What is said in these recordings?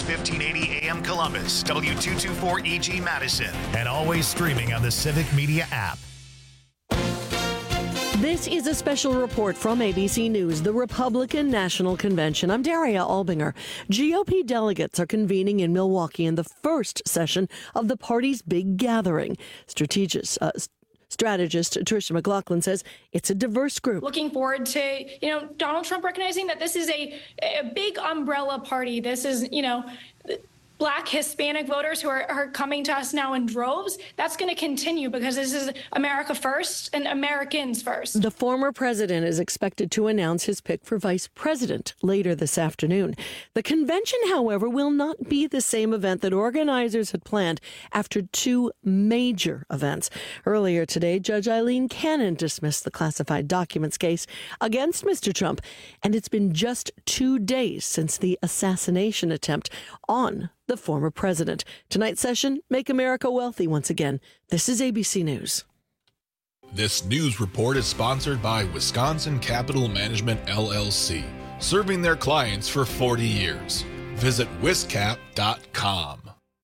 1580 AM Columbus, W224EG Madison, and always streaming on the Civic Media app. This is a special report from ABC News, the Republican National Convention. I'm Daria Albinger. GOP delegates are convening in Milwaukee in the first session of the party's big gathering. Strategist Tricia McLaughlin says it's a diverse group. Looking forward to, Donald Trump recognizing that this is a big umbrella party. This is, Black Hispanic voters who are coming to us now in droves. That's going to continue because this is America first and Americans first. The former president is expected to announce his pick for vice president later this afternoon. The convention, however, will not be the same event that organizers had planned after two major events. Earlier today, Judge Eileen Cannon dismissed the classified documents case against Mr. Trump, and it's been just 2 days since the assassination attempt on the former president. Tonight's session, Make America Wealthy once again. This is ABC News. This news report is sponsored by Wisconsin Capital Management, LLC, serving their clients for 40 years. Visit wiscap.com.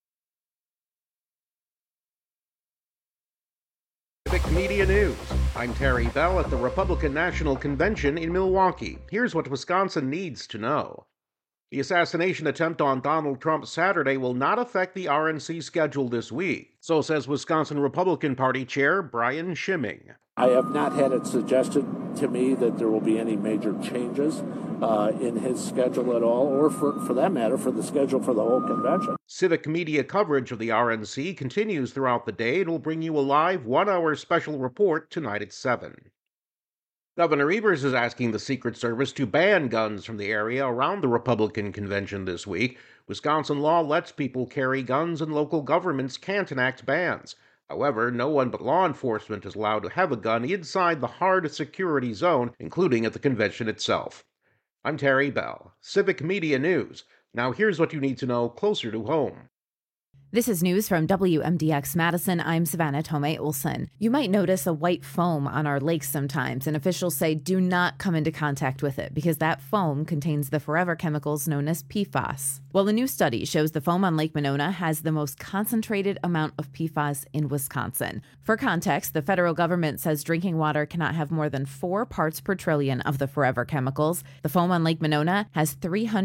Civic Media News. I'm Terry Bell at the Republican National Convention in Milwaukee. Here's what Wisconsin needs to know. The assassination attempt on Donald Trump Saturday will not affect the RNC schedule this week, so says Wisconsin Republican Party Chair Brian Schimming. I have not had it suggested to me that there will be any major changes in his schedule at all, or for that matter, for the schedule for the whole convention. Civic media coverage of the RNC continues throughout the day and will bring you a live 1-hour special report tonight at 7. Governor Evers is asking the Secret Service to ban guns from the area around the Republican convention this week. Wisconsin law lets people carry guns and local governments can't enact bans. However, no one but law enforcement is allowed to have a gun inside the hard security zone, including at the convention itself. I'm Terry Bell, Civic Media News. Now here's what you need to know closer to home. This is news from WMDX Madison. I'm Savannah Tomei Olson. You might notice a white foam on our lakes sometimes, and officials say do not come into contact with it because that foam contains the forever chemicals known as PFAS. Well, a new study shows the foam on Lake Monona has the most concentrated amount of PFAS in Wisconsin. For context, the federal government says drinking water cannot have more than 4 parts per trillion of the forever chemicals. The foam on Lake Monona has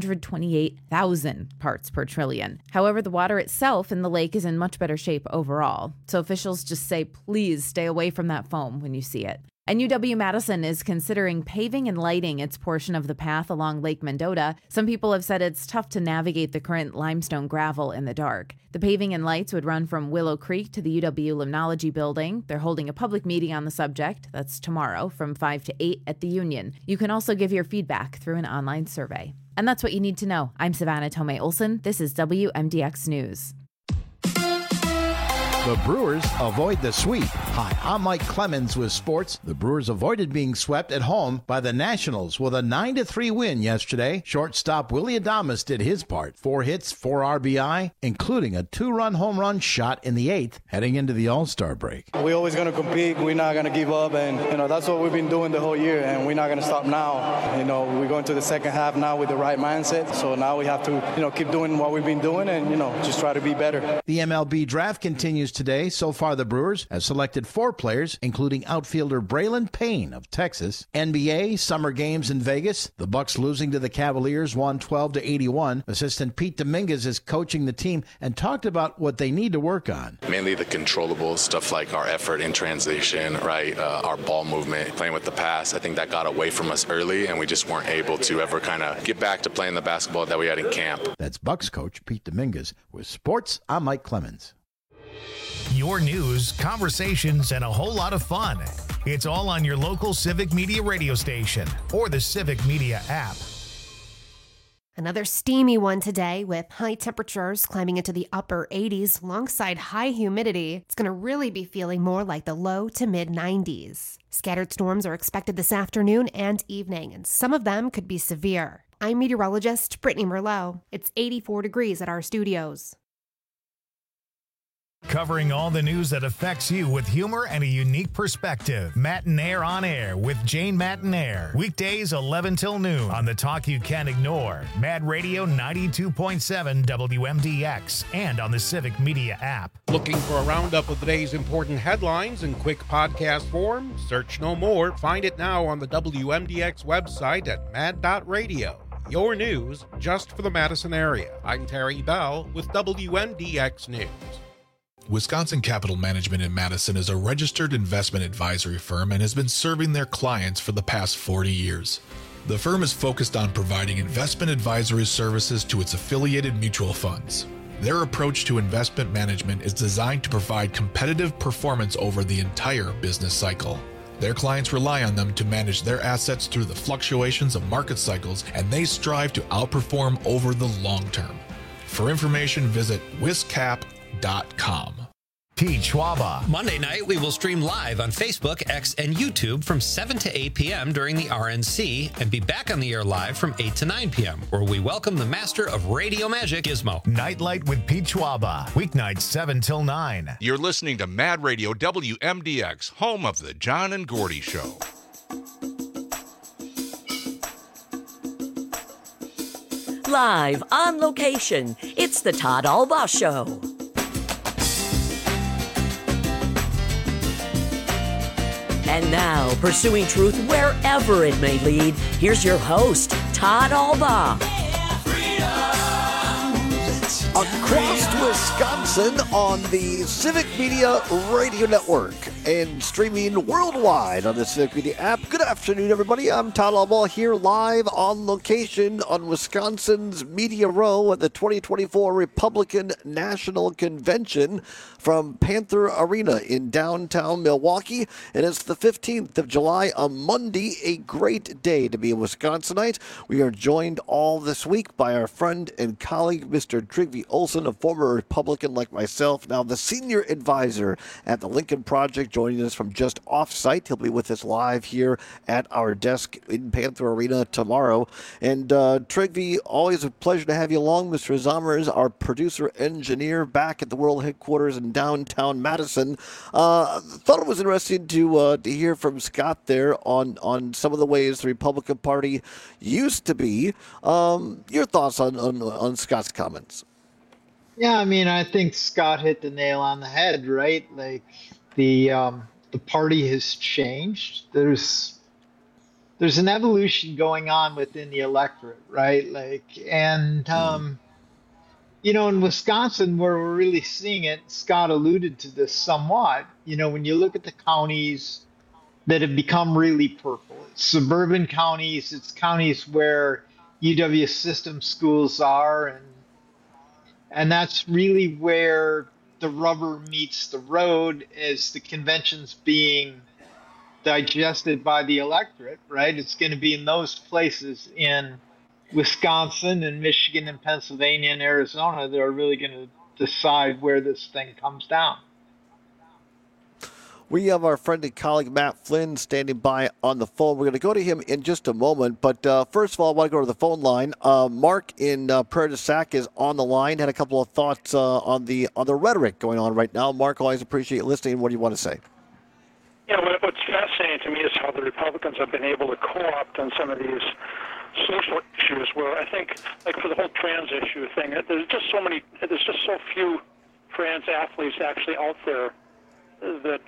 328,000 parts per trillion. However, the water itself in the lake is in much better shape overall. So officials just say, please stay away from that foam when you see it. And UW-Madison is considering paving and lighting its portion of the path along Lake Mendota. Some people have said it's tough to navigate the current limestone gravel in the dark. The paving and lights would run from Willow Creek to the UW Limnology Building. They're holding a public meeting on the subject. That's tomorrow from 5 to 8 at the Union. You can also give your feedback through an online survey. And that's what you need to know. I'm Savannah Tomei Olson. This is WMDX News. The Brewers avoid the sweep. Hi, I'm Mike Clemens with sports. The Brewers avoided being swept at home by the Nationals with a 9-3 win yesterday. Shortstop Willy Adames did his part. 4 hits, 4 RBI, including a 2-run home run shot in the 8th, heading into the All-Star break. We're always going to compete. We're not going to give up, and that's what we've been doing the whole year, and we're not going to stop now. We're going to the second half now with the right mindset, so now we have to keep doing what we've been doing and just try to be better. The MLB draft continues today. So far, the Brewers have selected 4 players, including outfielder Braylon Payne of Texas. NBA summer games in Vegas. The Bucks losing to the Cavaliers 112-81. Assistant Pete Dominguez is coaching the team and talked about what they need to work on. Mainly the controllables, stuff like our effort in transition, right? Our ball movement, playing with the pass. I think that got away from us early, and we just weren't able to ever kind of get back to playing the basketball that we had in camp. That's Bucks coach Pete Dominguez. With sports, I'm Mike Clemens. Your news, conversations, and a whole lot of fun. It's all on your local Civic Media radio station or the Civic Media app. Another steamy one today with high temperatures climbing into the upper 80s alongside high humidity. It's going to really be feeling more like the low to mid 90s. Scattered storms are expected this afternoon and evening, and some of them could be severe. I'm meteorologist Brittany Merlot. It's 84 degrees at our studios. Covering all the news that affects you with humor and a unique perspective. Matinaire on Air with Jane Matinaire. Weekdays 11 till noon on the talk you can't ignore. Mad Radio 92.7 WMDX and on the Civic Media app. Looking for a roundup of the day's important headlines in quick podcast form? Search no more. Find it now on the WMDX website at mad.radio. Your news just for the Madison area. I'm Terry Bell with WMDX News. Wisconsin Capital Management in Madison is a registered investment advisory firm and has been serving their clients for the past 40 years. The firm is focused on providing investment advisory services to its affiliated mutual funds. Their approach to investment management is designed to provide competitive performance over the entire business cycle. Their clients rely on them to manage their assets through the fluctuations of market cycles, and they strive to outperform over the long term. For information, visit wiscap.com. Pete Schwaba. Monday night, we will stream live on Facebook, X, and YouTube from 7 to 8 p.m. during the RNC and be back on the air live from 8 to 9 p.m., where we welcome the master of radio magic, Gizmo. Nightlight with Pete Schwaba. Weeknights 7 till 9. You're listening to Mad Radio WMDX, home of the John and Gordy Show. Live on location, it's the Todd Albaugh Show. And now, pursuing truth wherever it may lead, here's your host, Todd Albaugh. Across Wisconsin on the Civic Media Radio Network and streaming worldwide on the Civic Media app. Good afternoon, everybody. I'm Todd Albaugh here live on location on Wisconsin's Media Row at the 2024 Republican National Convention from Panther Arena in downtown Milwaukee. And it's the 15th of July, a Monday, a great day to be a Wisconsinite. We are joined all this week by our friend and colleague, Mr. Trygve Olsen, a former Republican like myself, now the senior advisor at the Lincoln Project, joining us from just off-site. He'll be with us live here at our desk in Panther Arena tomorrow. And Trygve, always a pleasure to have you along. Mr. Zommers, our producer-engineer back at the World Headquarters in downtown Madison. Thought it was interesting to hear from Scott there on some of the ways the Republican Party used to be. Your thoughts on Scott's comments? Yeah, I mean, I think Scott hit the nail on the head, right? Like the party has changed. There's an evolution going on within the electorate, right? Like, and you know, in Wisconsin, where we're really seeing it, Scott alluded to this somewhat. You know, when you look at the counties that have become really purple, it's suburban counties, it's counties where UW system schools are, and that's really where the rubber meets the road as the convention's being digested by the electorate, right? It's going to be in those places in Wisconsin and Michigan and Pennsylvania and Arizona that are really going to decide where this thing comes down. We have our friend and colleague Matt Flynn standing by on the phone. We're going to go to him in just a moment. But first of all, I want to go to the phone line. Mark in Prairie du Sac is on the line. Had a couple of thoughts on the rhetoric going on right now. Mark, always appreciate listening. What do you want to say? Yeah, what's fascinating to me is how the Republicans have been able to co-opt on some of these social issues where I think, like for the whole trans issue thing, there's just so few trans athletes actually out there that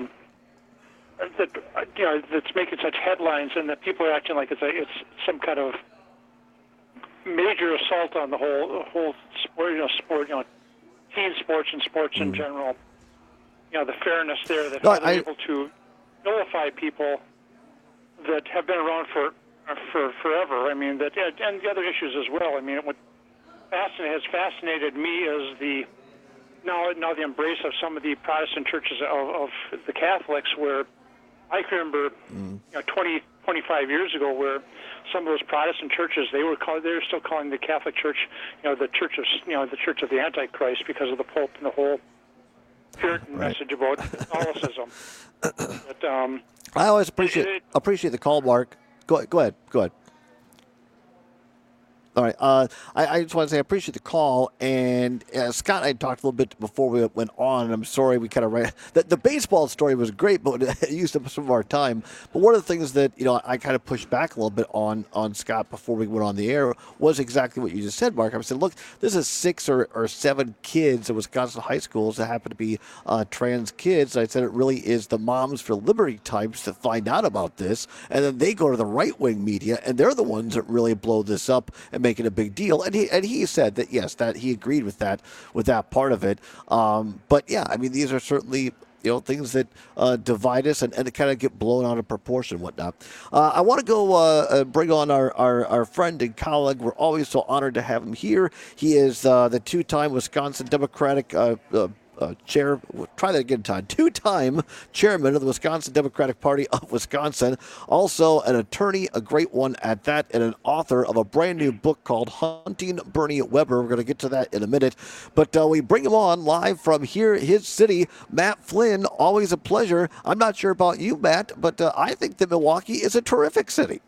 you know, that's making such headlines, and that people are acting like it's some kind of major assault on the whole sport, teen sports and sports in general. You know, the fairness there that they're able to nullify people that have been around for forever. I mean, that, and the other issues as well. I mean, what has fascinated me is the now the embrace of some of the Protestant churches of the Catholics, where I can remember 20, 25 years ago, where some of those Protestant churches, they were still calling the Catholic Church, the Church of the Antichrist, because of the Pope and the whole Puritan message about Catholicism. But, I always appreciate the call, Mark. Go ahead. All right. I just want to say I appreciate the call. And Scott and I talked a little bit before we went on. And I'm sorry we kind of ran. The baseball story was great, but it used up some of our time. But one of the things that I kind of pushed back a little bit on Scott before we went on the air was exactly what you just said, Mark. I said, look, this is 6 or 7 kids at Wisconsin high schools that happen to be trans kids. I said it really is the Moms for Liberty types that find out about this, and then they go to the right-wing media, and they're the ones that really blow this up and make it a big deal. And he said that, yes, that he agreed with that part of it. But yeah, I mean, these are certainly things that divide us and kind of get blown out of proportion and whatnot. I want to go bring on our friend and colleague. We're always so honored to have him here. He is the two-time Wisconsin Democratic chair. Try that again, Todd. Two-time chairman of the Wisconsin Democratic Party of Wisconsin. Also an attorney, a great one at that, and an author of a brand new book called Hunting Bernie Weber. We're going to get to that in a minute. But we bring him on live from here, his city, Matt Flynn. Always a pleasure. I'm not sure about you, Matt, but I think that Milwaukee is a terrific city.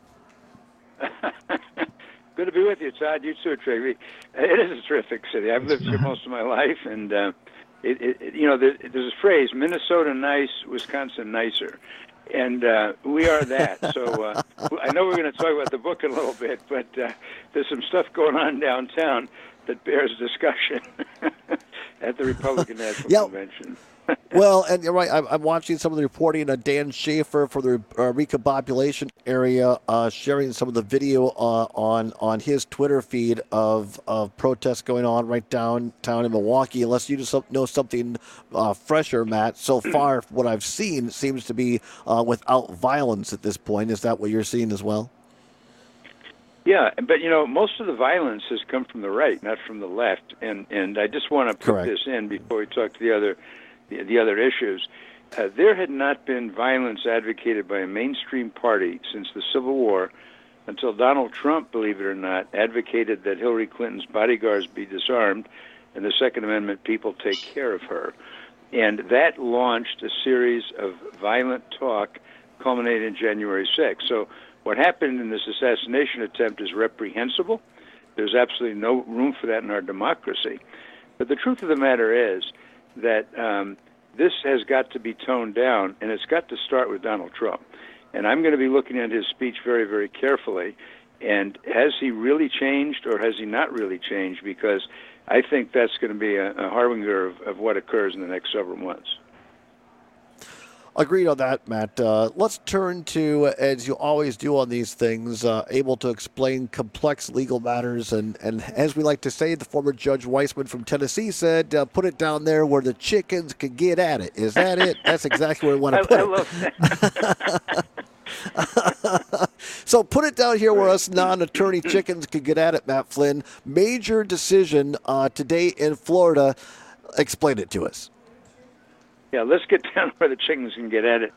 Good to be with you, Todd. You too, Trey. It is a terrific city. I've lived here most of my life, and there's a phrase, Minnesota nice, Wisconsin nicer. And we are that. So I know we're going to talk about the book in a little bit, but there's some stuff going on downtown that bears discussion at the Republican National Convention. Well, and you're right. I'm watching some of the reporting. Dan Schaefer for the recombobulation area sharing some of the video on his Twitter feed of protests going on right downtown in Milwaukee. Unless you just know something fresher, Matt. So far, what I've seen seems to be without violence at this point. Is that what you're seeing as well? Yeah, but most of the violence has come from the right, not from the left. And I just want to put this in before we talk to the other issues. There had not been violence advocated by a mainstream party since the Civil War until Donald Trump, believe it or not, advocated that Hillary Clinton's bodyguards be disarmed and the Second Amendment people take care of her. And that launched a series of violent talk culminating January 6th. So what happened in this assassination attempt is reprehensible. There's absolutely no room for that in our democracy. But the truth of the matter is that this has got to be toned down, and it's got to start with Donald Trump. And I'm going to be looking at his speech very, very carefully. And has he really changed or has he not really changed? Because I think that's going to be a harbinger of what occurs in the next several months. Agreed on that, Matt. Let's turn to, as you always do on these things, able to explain complex legal matters. And as we like to say, the former Judge Weissman from Tennessee said, put it down there where the chickens can get at it. Is that it? That's exactly where we want to put it. I love that. So put it down here where us non-attorney chickens can get at it, Matt Flynn. Major decision today in Florida. Explain it to us. Yeah, let's get down where the chickens can get at it.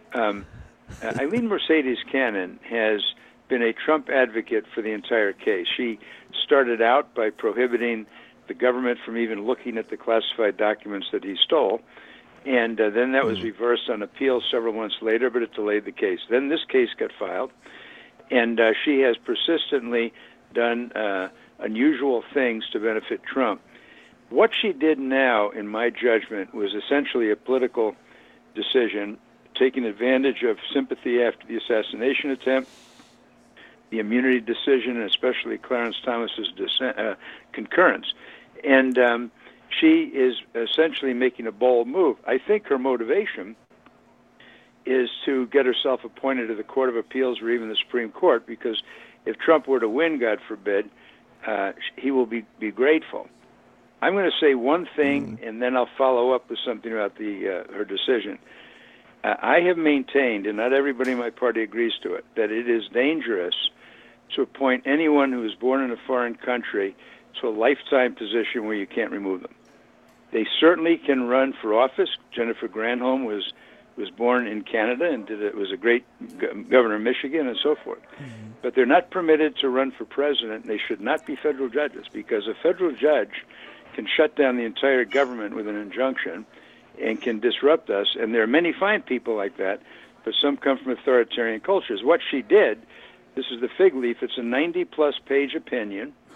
Eileen Mercedes Cannon has been a Trump advocate for the entire case. She started out by prohibiting the government from even looking at the classified documents that he stole, and then that was reversed on appeal several months later, but it delayed the case. Then this case got filed, and she has persistently done unusual things to benefit Trump. What she did now, in my judgment, was essentially a political decision, taking advantage of sympathy after the assassination attempt, the immunity decision, and especially Clarence Thomas's concurrence. And she is essentially making a bold move. I think her motivation is to get herself appointed to the Court of Appeals or even the Supreme Court, because if Trump were to win, God forbid, he will be grateful. I'm going to say one thing, and then I'll follow up with something about her decision. I have maintained, and not everybody in my party agrees to it, that it is dangerous to appoint anyone who is born in a foreign country to a lifetime position where you can't remove them. They certainly can run for office. Jennifer Granholm was born in Canada and was a great governor of Michigan and so forth. But they're not permitted to run for president. They should not be federal judges, because a federal judge can shut down the entire government with an injunction and can disrupt us. And there are many fine people like that, but some come from authoritarian cultures. What she did, this is the fig leaf, it's a 90-plus page opinion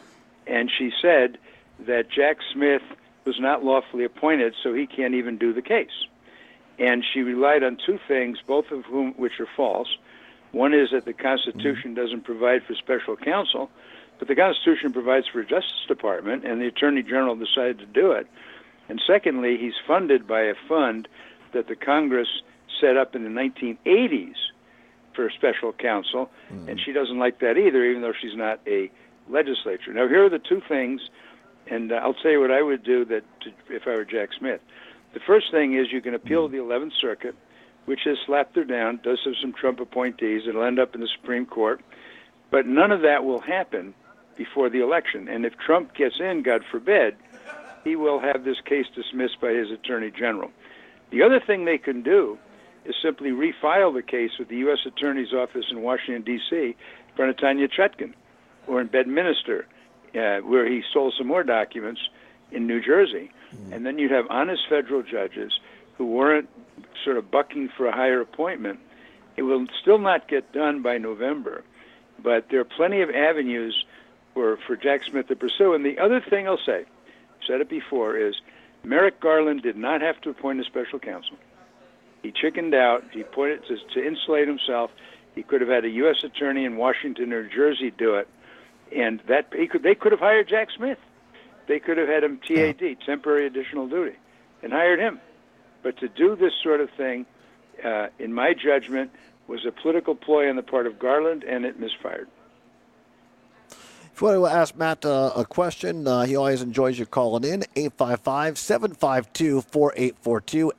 and she said that Jack Smith was not lawfully appointed, so he can't even do the case. And she relied on two things, both of which are false. One is that the Constitution doesn't provide for special counsel, but the Constitution provides for a Justice Department, and the Attorney General decided to do it. And secondly, he's funded by a fund that the Congress set up in the 1980s for a special counsel, and she doesn't like that either, even though she's not a legislature. Now, here are the two things, and I'll tell you what I would do if I were Jack Smith. The first thing is you can appeal to the 11th Circuit, which has slapped her down, does have some Trump appointees. It'll end up in the Supreme Court. But none of that will happen before the election. And if Trump gets in, God forbid, he will have this case dismissed by his Attorney General. The other thing they can do is simply refile the case with the U.S. Attorney's Office in Washington, D.C., in front of Tanya Chutkan, or in Bedminster, where he stole some more documents in New Jersey. And then you'd have honest federal judges who weren't sort of bucking for a higher appointment. It will still not get done by November, but there are plenty of avenues for Jack Smith to pursue. And the other thing I'll say, said it before, is Merrick Garland did not have to appoint a special counsel. He chickened out. He pointed to insulate himself. He could have had a U.S. attorney in Washington or New Jersey do it, and they could have hired Jack Smith. They could have had him TAD, temporary additional duty, and hired him. But to do this sort of thing, in my judgment, was a political ploy on the part of Garland, and it misfired. If you want to ask Matt a question, he always enjoys you calling in. 855-752-4842,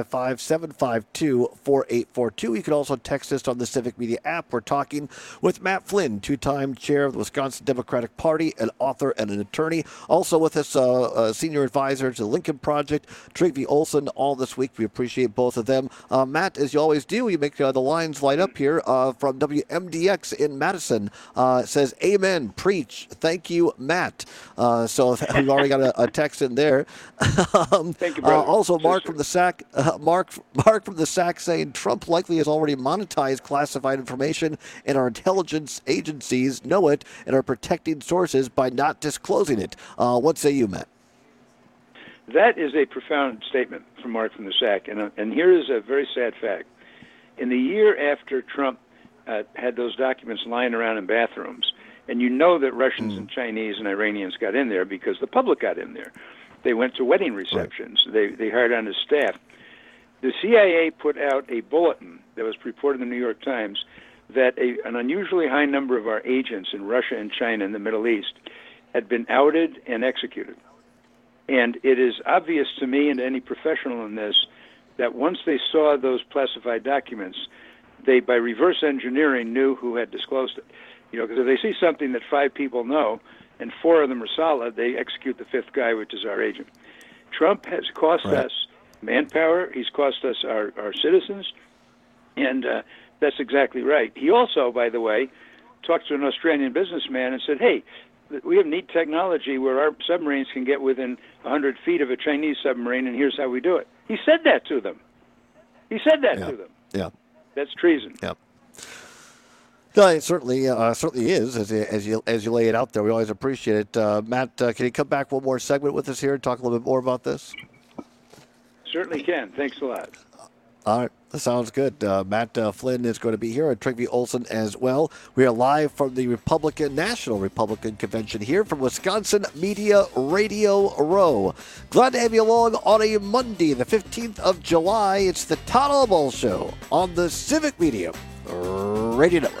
855-752-4842. You can also text us on the Civic Media app. We're talking with Matt Flynn, two-time chair of the Wisconsin Democratic Party, an author and an attorney. Also with us, senior advisor to the Lincoln Project, Trygve Olsen, all this week. We appreciate both of them. Matt, as you always do, you make the lines light up here from WMDX in Madison. It says, amen, preach. Thank you, Matt. So we've already got a text in there. Thank you, brother. Also, Mark from the SAC, Mark from the SAC saying Trump likely has already monetized classified information, and our intelligence agencies know it and are protecting sources by not disclosing it. What say you, Matt? That is a profound statement from Mark from the SAC, and here is a very sad fact. In the year after Trump had those documents lying around in bathrooms, and you know that Russians and Chinese and Iranians got in there because the public got in there. They went to wedding receptions. Right. They hired on his staff. The CIA put out a bulletin that was reported in the New York Times that an unusually high number of our agents in Russia and China and the Middle East had been outed and executed. And it is obvious to me and to any professional in this that once they saw those classified documents, they, by reverse engineering, knew who had disclosed it. Because if they see something that 5 people know and 4 of them are solid, they execute the 5th guy, which is our agent. Trump has cost us manpower. He's cost us our citizens, and that's exactly right. He also, by the way, talked to an Australian businessman and said, hey, we have neat technology where our submarines can get within 100 feet of a Chinese submarine, and here's how we do it. He said that to them. He said that to them. Yeah. That's treason. Yeah. No, it certainly is, as you lay it out there. We always appreciate it. Matt, can you come back one more segment with us here and talk a little bit more about this? Certainly can. Thanks a lot. All right. That sounds good. Matt Flynn is going to be here, and Trygve Olsen as well. We are live from the National Republican Convention here from Wisconsin Media Radio Row. Glad to have you along on a Monday, the 15th of July. It's the Todd Albaugh Show on the Civic Media Radio Network.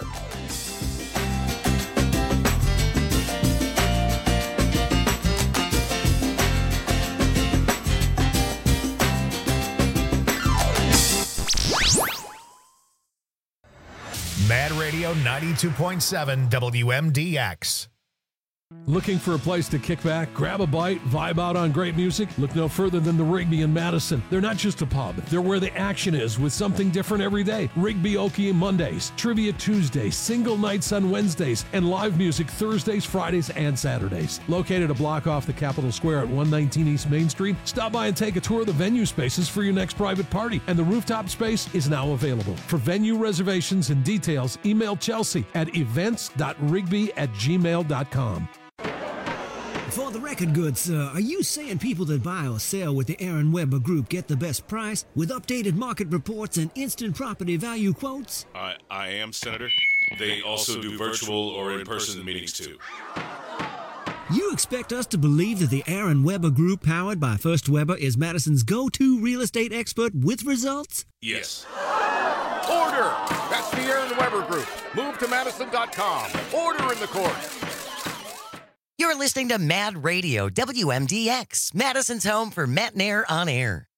Mad Radio 92.7 WMDX. Looking for a place to kick back, grab a bite, vibe out on great music? Look no further than the Rigby in Madison. They're not just a pub. They're where the action is with something different every day. Rigby Okie Mondays, Trivia Tuesdays, single nights on Wednesdays, and live music Thursdays, Fridays, and Saturdays. Located a block off the Capitol Square at 119 East Main Street, stop by and take a tour of the venue spaces for your next private party. And the rooftop space is now available. For venue reservations and details, email Chelsea at events.rigby@gmail.com. For the record, good sir, are you saying people that buy or sell with the Aaron Weber Group get the best price with updated market reports and instant property value quotes? I am, Senator. They also do virtual or in-person meetings, too. You expect us to believe that the Aaron Weber Group, powered by First Weber, is Madison's go-to real estate expert with results? Yes. Order! That's the Aaron Weber Group. Move to Madison.com. Order in the court. You're listening to Mad Radio, WMDX, Madison's home for Matt and Air on air.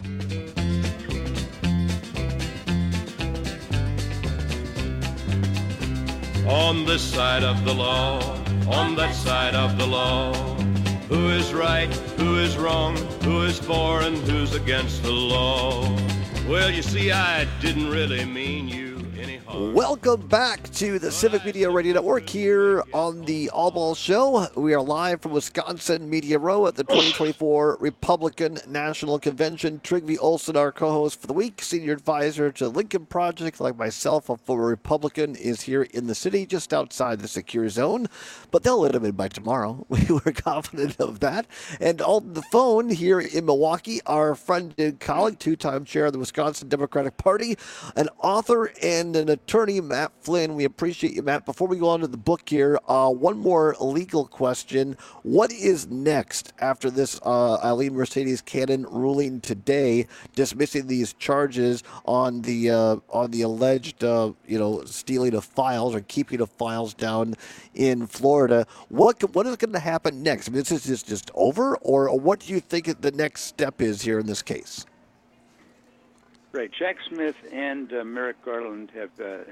On this side of the law, on that side of the law, who is right, who is wrong, who is for and who's against the law? Well, you see, I didn't really mean you any harm. Welcome back to the Civic Media Radio Network here on the All Ball Show. We are live from Wisconsin Media Row at the 2024 Republican National Convention. Trygve Olson, our co-host for the week, senior advisor to the Lincoln Project, like myself, a former Republican, is here in the city just outside the secure zone. But they'll let him in by tomorrow. We were confident of that. And on the phone here in Milwaukee, our friend and colleague, two-time chair of the Wisconsin Democratic Party, an author and an attorney, Matt Flynn. We appreciate you, Matt. Before we go on to the book here, one more legal question. What is next after this Eileen Mercedes Cannon ruling today, dismissing these charges on the alleged stealing of files or keeping of files down in Florida? What is going to happen next? I mean, this is just over, or what do you think the next step is here in this case? Right. Jack Smith and Merrick Garland have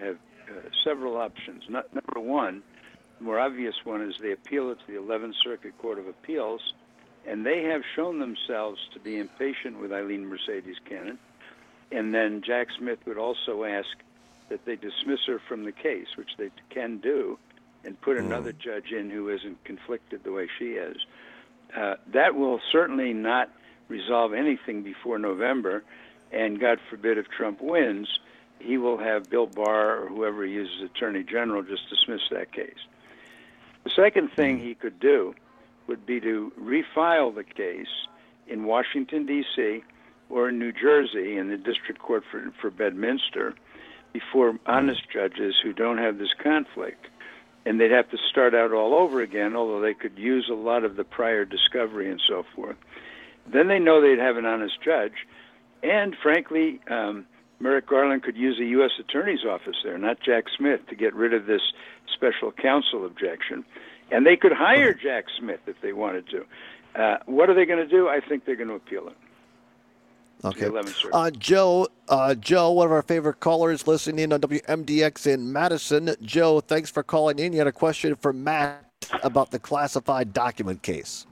several options. Number one, the more obvious one, is they appeal it to the 11th Circuit Court of Appeals, and they have shown themselves to be impatient with Eileen Mercedes Cannon. And then Jack Smith would also ask that they dismiss her from the case, which they can do, and put another judge in who isn't conflicted the way she is. That will certainly not resolve anything before November. And God forbid if Trump wins, he will have Bill Barr or whoever he uses Attorney General just dismiss that case. The second thing he could do would be to refile the case in Washington, D.C., or in New Jersey in the District Court for Bedminster before honest judges who don't have this conflict. And they'd have to start out all over again, although they could use a lot of the prior discovery and so forth. Then they know they'd have an honest judge. And, frankly, Merrick Garland could use a U.S. Attorney's Office there, not Jack Smith, to get rid of this special counsel objection. And they could hire Jack Smith if they wanted to. What are they going to do? I think they're going to appeal it. Okay. Joe, one of our favorite callers listening in on WMDX in Madison. Joe, thanks for calling in. You had a question for Matt about the classified document case.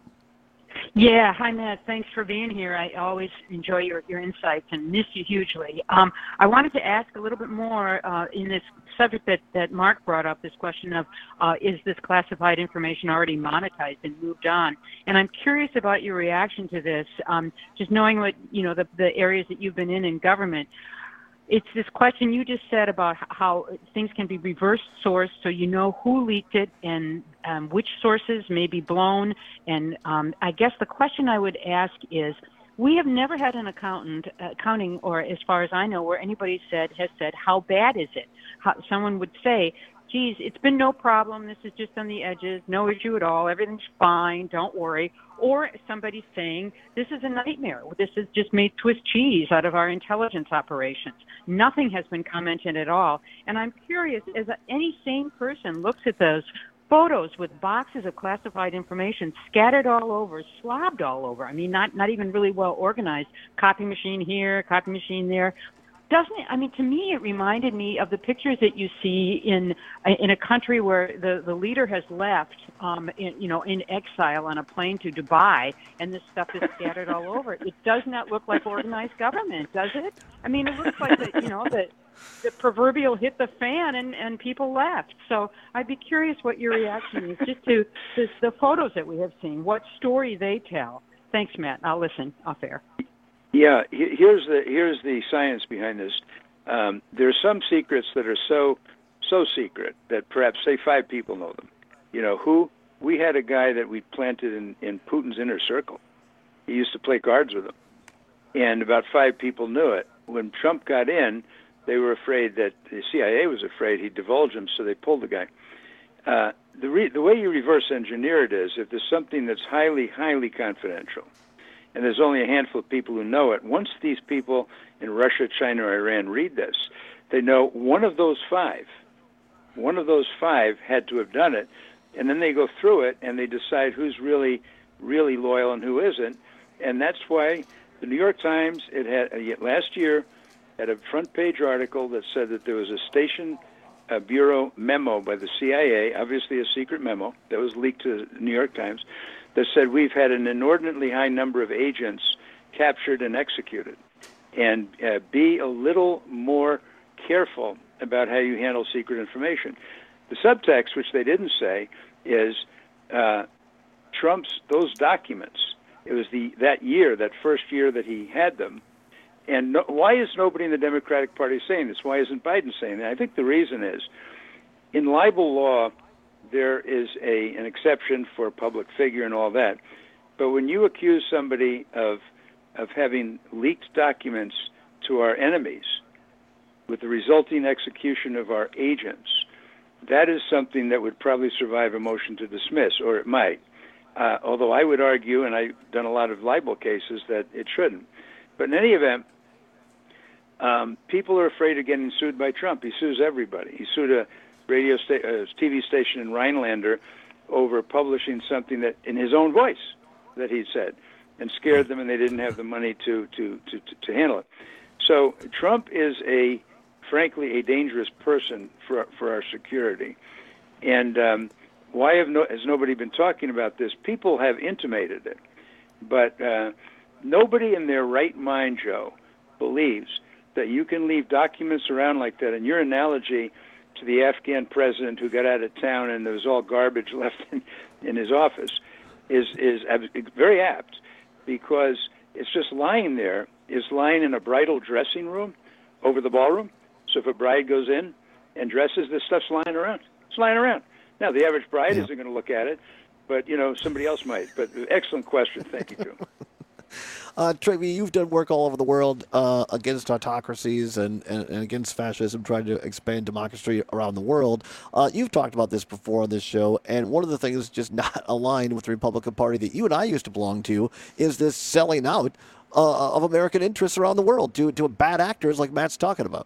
Yeah, hi, Matt. Thanks for being here. I always enjoy your insights and miss you hugely. I wanted to ask a little bit more in this subject that Mark brought up, this question of is this classified information already monetized and moved on? And I'm curious about your reaction to this, just knowing what, the areas that you've been in government. It's this question you just said about how things can be reverse sourced, so you know who leaked it and which sources may be blown. And I guess the question I would ask is, we have never had an accounting, or as far as I know, where anybody has said, how bad is it? Someone would say, geez, it's been no problem. This is just on the edges, no issue at all. Everything's fine. Don't worry. Or somebody saying, this is a nightmare. This has just made Swiss cheese out of our intelligence operations. Nothing has been commented at all. And I'm curious, as any sane person looks at those photos with boxes of classified information scattered all over, slobbed all over. I mean, not even really well organized. Copy machine here, copy machine there. Doesn't it? I mean, to me, it reminded me of the pictures that you see in a country where the leader has left, in exile on a plane to Dubai, and this stuff is scattered all over. It does not look like organized government, does it? I mean, it looks like the proverbial hit the fan and people left. So I'd be curious what your reaction is just to the photos that we have seen, what story they tell. Thanks, Matt. I'll listen off air. Yeah, here's the science behind this. There's some secrets that are so secret that perhaps, say, 5 people know them. Who? we had a guy that we planted in Putin's inner circle. He used to play cards with him. And about 5 people knew it. When Trump got in, they were afraid that the CIA was afraid he'd divulge him, so they pulled the guy. The way you reverse engineer it is, if there's something that's highly, highly confidential, and there's only a handful of people who know it, once these people in Russia, China, or Iran read this, they know one of those five had to have done it, and then they go through it and they decide who's really, really loyal and who isn't. And that's why the New York Times, it had last year, had a front page article that said that there was a Station Bureau memo by the CIA, obviously a secret memo that was leaked to the New York Times, that said we've had an inordinately high number of agents captured and executed. And be a little more careful about how you handle secret information. The subtext, which they didn't say, is Trump's, those documents, it was that first year that he had them. And why is nobody in the Democratic Party saying this? Why isn't Biden saying that? I think the reason is, in libel law, there is an exception for a public figure and all that. But when you accuse somebody of having leaked documents to our enemies with the resulting execution of our agents, that is something that would probably survive a motion to dismiss, or it might. Although I would argue, and I've done a lot of libel cases, that it shouldn't. But in any event, people are afraid of getting sued by Trump. He sues everybody. He sued a TV station in Rhinelander over publishing something that, in his own voice, that he said, and scared them, and they didn't have the money to handle it. So Trump is frankly, a dangerous person for our security. And why has nobody been talking about this? People have intimated it, but nobody in their right mind, Joe, believes that you can leave documents around like that. And your analogy to the Afghan president who got out of town and there was all garbage left in his office is very apt, because it's just lying there. It's lying in a bridal dressing room over the ballroom. So if a bride goes in and dresses, this stuff's lying around. It's lying around. Now, the average bride isn't going to look at it, but, somebody else might. But excellent question. Thank you, Joe. Trigby, you've done work all over the world against autocracies and against fascism, trying to expand democracy around the world. You've talked about this before on this show, and one of the things just not aligned with the Republican Party that you and I used to belong to is this selling out of American interests around the world to bad actors like Matt's talking about.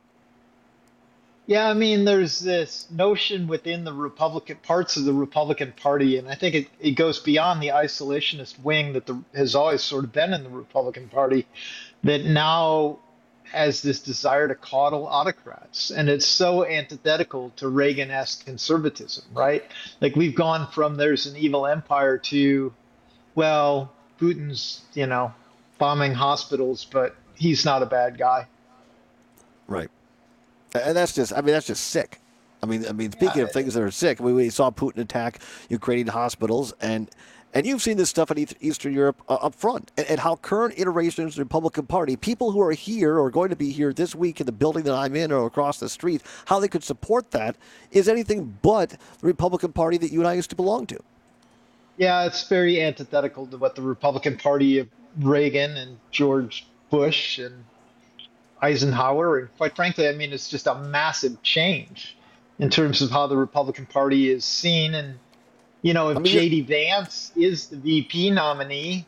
Yeah, I mean, there's this notion within the Republican parts of the Republican Party, and I think it goes beyond the isolationist wing that has always sort of been in the Republican Party, that now has this desire to coddle autocrats. And it's so antithetical to Reagan-esque conservatism, right? Like, we've gone from there's an evil empire to, well, Putin's, bombing hospitals, but he's not a bad guy. Right. And that's just sick. I mean, speaking of things that are sick, we saw Putin attack Ukrainian hospitals, and you've seen this stuff in Eastern Europe up front, and how current iterations of the Republican Party, people who are here or going to be here this week in the building that I'm in or across the street, how they could support that is anything but the Republican Party that you and I used to belong to. Yeah, it's very antithetical to what the Republican Party of Reagan and George Bush and Eisenhower, and quite frankly, I mean, it's just a massive change in terms of how the Republican Party is seen. And, if J.D. Vance is the VP nominee,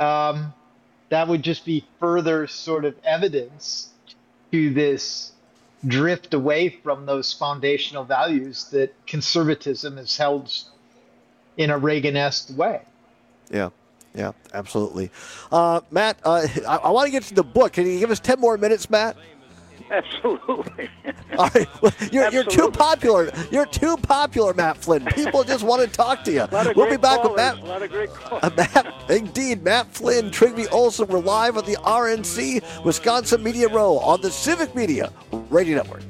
that would just be further sort of evidence to this drift away from those foundational values that conservatism has held in a Reagan-esque way. Yeah, absolutely. Matt, I want to get to the book. Can you give us 10 more minutes, Matt? Absolutely. All right. Well, you're too popular. You're too popular, Matt Flynn. People just want to talk to you. We'll be back with Matt. A lot of great calls. Indeed, Matt Flynn, Trigby Olson. We're live on the RNC Wisconsin Media Row on the Civic Media Radio Network.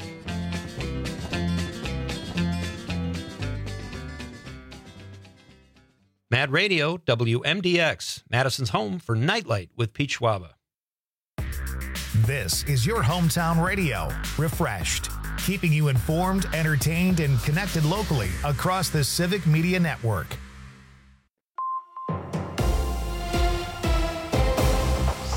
Mad Radio, WMDX, Madison's home for Nightlight with Pete Schwaba. This is your hometown radio, refreshed, keeping you informed, entertained, and connected locally across the Civic Media Network.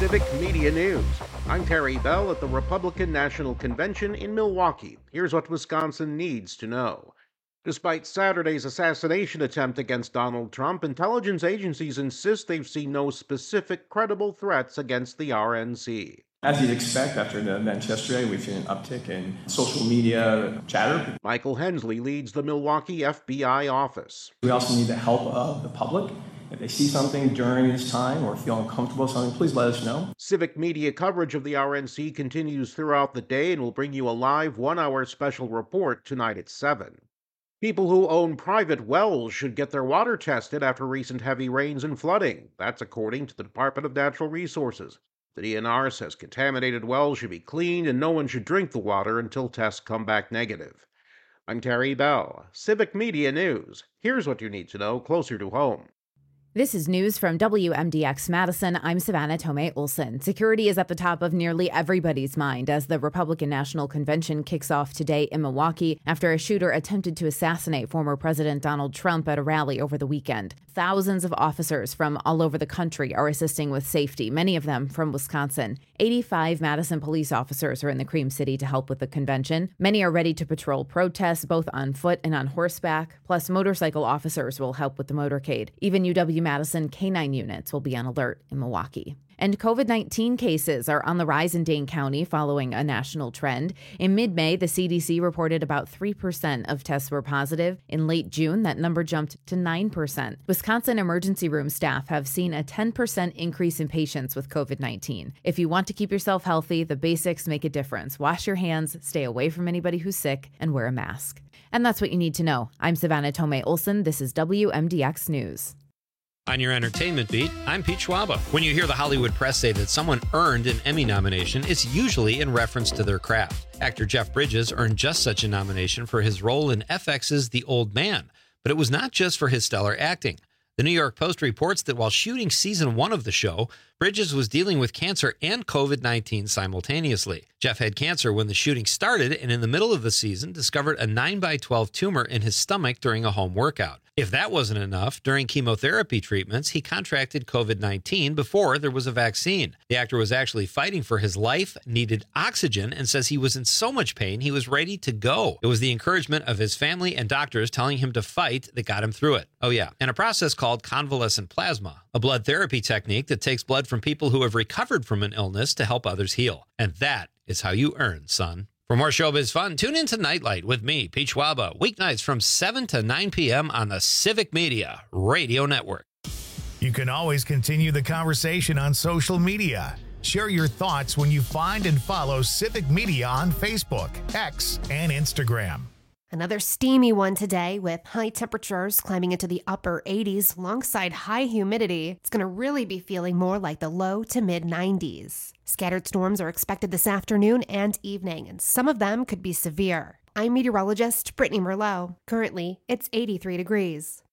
Civic Media News. I'm Terry Bell at the Republican National Convention in Milwaukee. Here's what Wisconsin needs to know. Despite Saturday's assassination attempt against Donald Trump, intelligence agencies insist they've seen no specific credible threats against the RNC. As you'd expect, after the event yesterday, we've seen an uptick in social media chatter. Michael Hensley leads the Milwaukee FBI office. We also need the help of the public. If they see something during this time or feel uncomfortable with something, please let us know. Civic media coverage of the RNC continues throughout the day and will bring you a live 1-hour special report tonight at 7. People who own private wells should get their water tested after recent heavy rains and flooding. That's according to the Department of Natural Resources. The DNR says contaminated wells should be cleaned and no one should drink the water until tests come back negative. I'm Terry Bell, Civic Media News. Here's what you need to know closer to home. This is news from WMDX Madison. I'm Savannah Tomei Olson. Security is at the top of nearly everybody's mind as the Republican National Convention kicks off today in Milwaukee after a shooter attempted to assassinate former President Donald Trump at a rally over the weekend. Thousands of officers from all over the country are assisting with safety, many of them from Wisconsin. 85 Madison police officers are in the Cream City to help with the convention. Many are ready to patrol protests, both on foot and on horseback. Plus, motorcycle officers will help with the motorcade. Even UW-Madison K-9 units will be on alert in Milwaukee. And COVID-19 cases are on the rise in Dane County following a national trend. In mid-May, the CDC reported about 3% of tests were positive. In late June, that number jumped to 9%. Wisconsin emergency room staff have seen a 10% increase in patients with COVID-19. If you want to keep yourself healthy, the basics make a difference. Wash your hands, stay away from anybody who's sick, and wear a mask. And that's what you need to know. I'm Savannah Tomei Olson. This is WMDX News. On your entertainment beat, I'm Pete Schwaba. When you hear the Hollywood press say that someone earned an Emmy nomination, it's usually in reference to their craft. Actor Jeff Bridges earned just such a nomination for his role in FX's The Old Man, but it was not just for his stellar acting. The New York Post reports that while shooting season 1 of the show, Bridges was dealing with cancer and COVID-19 simultaneously. Jeff had cancer when the shooting started and in the middle of the season discovered a 9x12 tumor in his stomach during a home workout. If that wasn't enough, during chemotherapy treatments, he contracted COVID-19 before there was a vaccine. The actor was actually fighting for his life, needed oxygen, and says he was in so much pain he was ready to go. It was the encouragement of his family and doctors telling him to fight that got him through it. Oh yeah, and a process called convalescent plasma, a blood therapy technique that takes blood from people who have recovered from an illness to help others heal. And that is how you earn, son. For more showbiz fun, tune in to Nightlight with me, Pete Schwaba, weeknights from 7 to 9 p.m. on the Civic Media Radio Network. You can always continue the conversation on social media. Share your thoughts when you find and follow Civic Media on Facebook, X, and Instagram. Another steamy one today with high temperatures climbing into the upper 80s alongside high humidity. It's going to really be feeling more like the low to mid 90s. Scattered storms are expected this afternoon and evening, and some of them could be severe. I'm meteorologist Brittany Merlot. Currently, it's 83 degrees.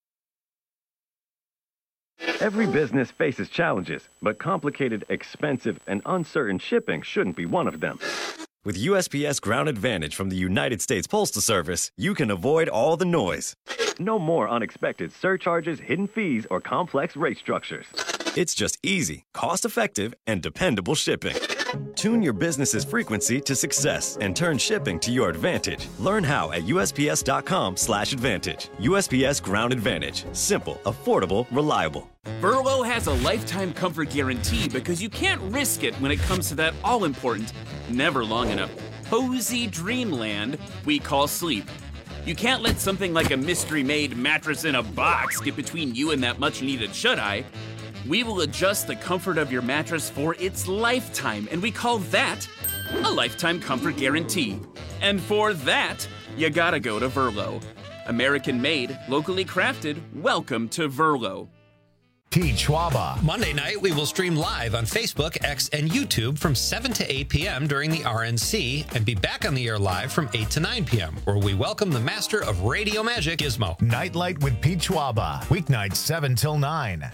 Every business faces challenges, but complicated, expensive, and uncertain shipping shouldn't be one of them. With USPS Ground Advantage from the United States Postal Service, you can avoid all the noise. No more unexpected surcharges, hidden fees, or complex rate structures. It's just easy, cost-effective, and dependable shipping. Tune your business's frequency to success and turn shipping to your advantage. Learn how at USPS.com/advantage. USPS Ground Advantage. Simple, affordable, reliable. Verlo has a lifetime comfort guarantee because you can't risk it when it comes to that all-important, never long enough, cozy dreamland we call sleep. You can't let something like a mystery-made mattress in a box get between you and that much-needed shut-eye. We will adjust the comfort of your mattress for its lifetime, and we call that a lifetime comfort guarantee. And for that, you gotta go to Verlo. American-made, locally crafted, welcome to Verlo. Pete Schwaba. Monday night, we will stream live on Facebook, X, and YouTube from 7 to 8 p.m. during the RNC and be back on the air live from 8 to 9 p.m., where we welcome the master of radio magic, Gizmo. Nightlight with Pete Schwaba. Weeknights 7 till 9.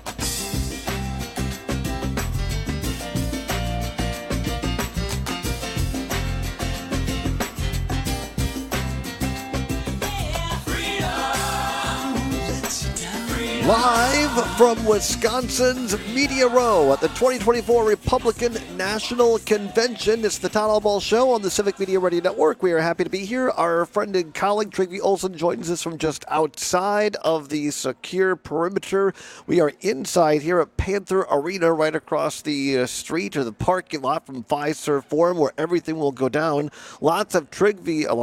Live from Wisconsin's Media Row at the 2024 Republican National Convention. It's the Todd Ball Show on the Civic Media Radio Network. We are happy to be here. Our friend and colleague Trygve Olsen joins us from just outside of the secure perimeter. We are inside here at Panther Arena, right across the street or the parking lot from Fiserv Forum, where everything will go down. Lots of news,